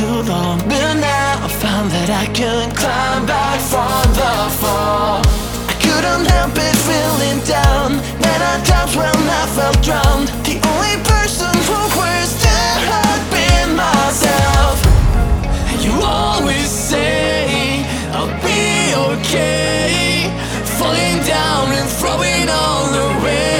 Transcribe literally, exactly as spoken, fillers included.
too long. But now I found that I can climb back from the fall. I couldn't help it feeling down. There are times when I felt drowned. The only person who was there had been myself. And you always say I'll be okay, falling down and throwing all away.